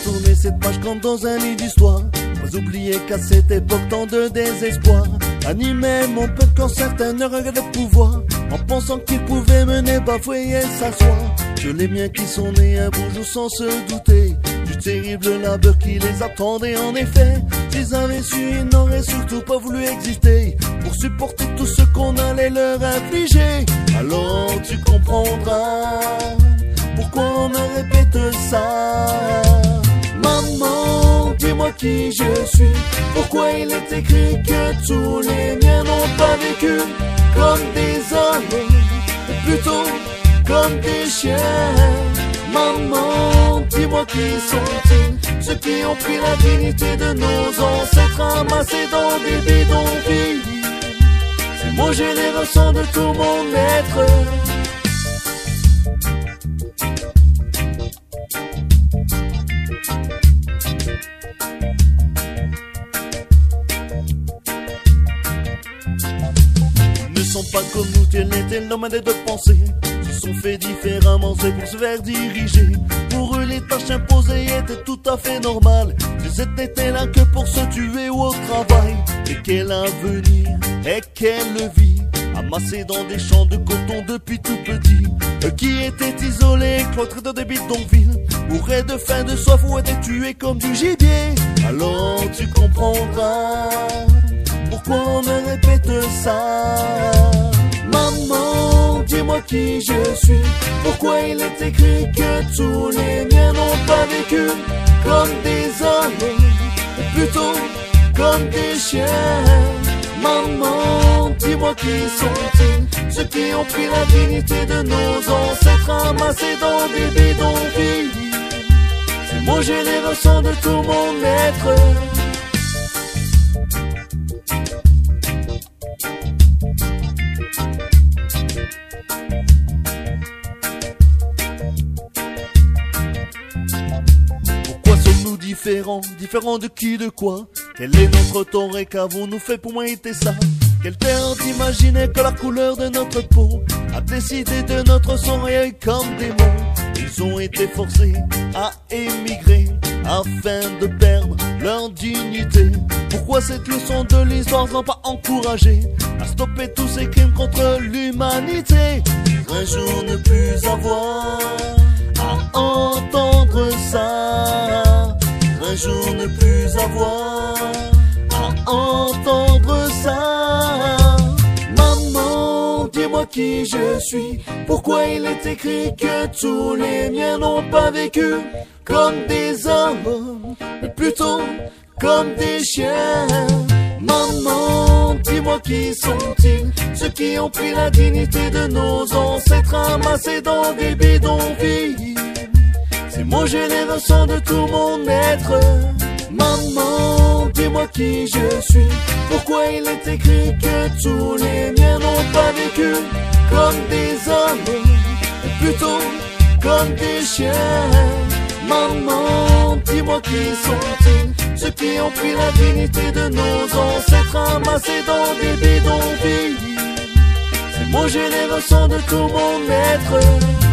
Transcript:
tourner cette page comme dans un livre d'histoire. Pas oublier qu'à cette époque tant de désespoir animait mon peuple quand certains ne regardaient le pouvoir, en pensant qu'ils pouvaient mener, bafouer et s'asseoir. Que les miens qui sont nés un beau jour sans se douter du terrible labeur qui les attendait. En effet, s'ils avaient su, ils n'auraient surtout pas voulu exister pour supporter tout ce qu'on allait leur infliger. Alors tu comprendras pourquoi on me répète ça. Maman, dis-moi qui je suis, pourquoi il est écrit que tous les miens n'ont pas vécu comme des hommes, plutôt comme des chiens. Maman, dis-moi qui sont-ils, ceux qui ont pris la dignité de nos ancêtres amassés dans des bidonvilles. Ces mots généreux sont de tout mon être. Ils ne sont pas comme nous, tels étaient nos manières de penser. Sont faits différemment, c'est pour se faire diriger. Pour eux les tâches imposées étaient tout à fait normales. Ils n'étaient là que pour se tuer ou au travail. Et quel avenir et quelle vie, amassés dans des champs de coton depuis tout petit. Eux qui étaient isolés, cloîtrés dans des bidonvilles, mouraient de faim, de soif ou étaient tués comme du gibier. Alors tu comprendras pourquoi on me répète ça. Maman, dis-moi qui je suis, pourquoi il est écrit que tous les miens n'ont pas vécu comme des hommes, plutôt comme des chiens. Maman, dis-moi qui sont-ils, ceux qui ont pris la dignité de nos ancêtres amassés dans des bidonvilles. Ces mots généreux sont de tout mon être. Différents de qui, de quoi? Quel est notre tort et qu'avons-nous fait pour mériter ça? Quelle terre d'imaginer que la couleur de notre peau a décidé de notre sang réel comme des mots? Ils ont été forcés à émigrer afin de perdre leur dignité. Pourquoi cette leçon de l'histoire n'a pas encouragé à stopper tous ces crimes contre l'humanité? Un jour ne plus avoir à entendre ça. Un jour ne plus avoir à entendre ça. Maman, dis-moi qui je suis, pourquoi il est écrit que tous les miens n'ont pas vécu comme des hommes, mais plutôt comme des chiens. Maman, dis-moi qui sont-ils, ceux qui ont pris la dignité de nos ancêtres amassés dans des bidonvilles. Ces mots généreux sont de tout mon être. Maman, dis-moi qui je suis, pourquoi il est écrit que tous les miens n'ont pas vécu comme des hommes, plutôt comme des chiens. Maman, dis-moi qui sont-ils, ceux qui ont pris la dignité de nos ancêtres amassés dans des bidonvilles. Ces mots généreux sont de tout mon être.